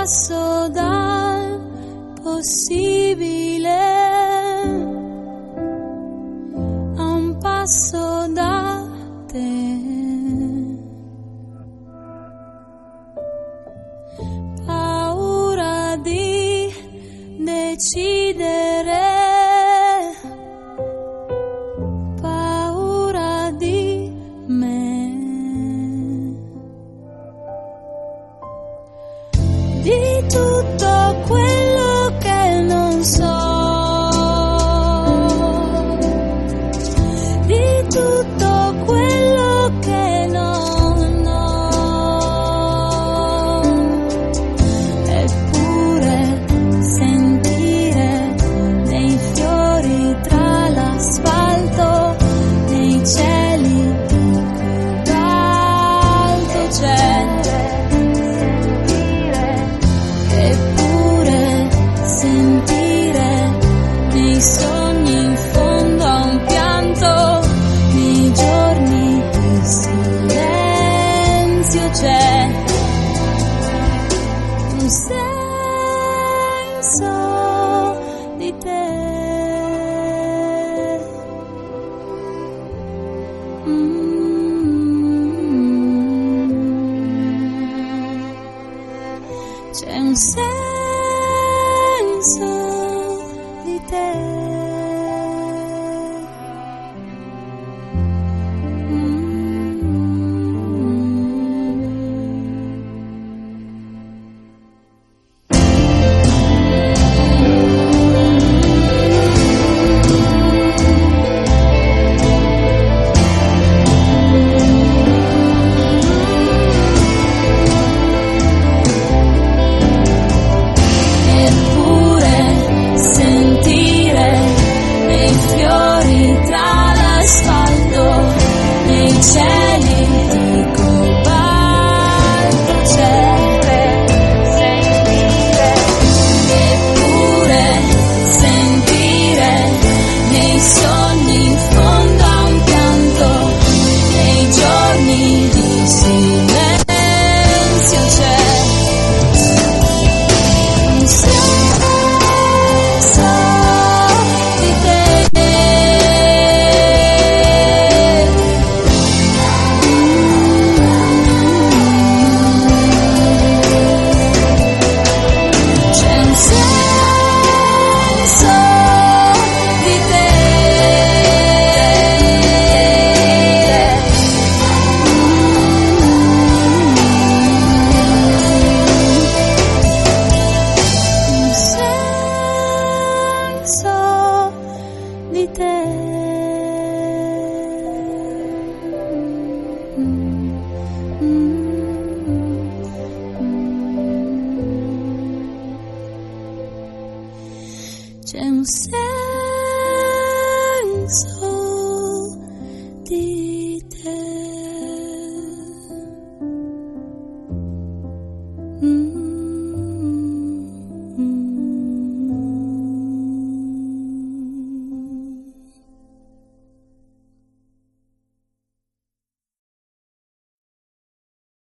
passo dal possibile, a un passo da te. Paura di decidere, paura di me, di tutto quello che non so, di tutto quello che non ho. Eppure sentire nei fiori tra l'asfalto, nei cieli di cobalto c'è. Eppure sentire nei sogni in fondo a un pianto, nei giorni di silenzio c'è un senso di te. C'è un senso di te. Eppure sentire nei fiori tra l'asfalto, nei cieli di cobalto c'è. Eppure sentire nei sogni in fondo a un pianto, nei giorni di silenzio c'è un senso di te. C'è un senso di te. Un senso di te. C'è un senso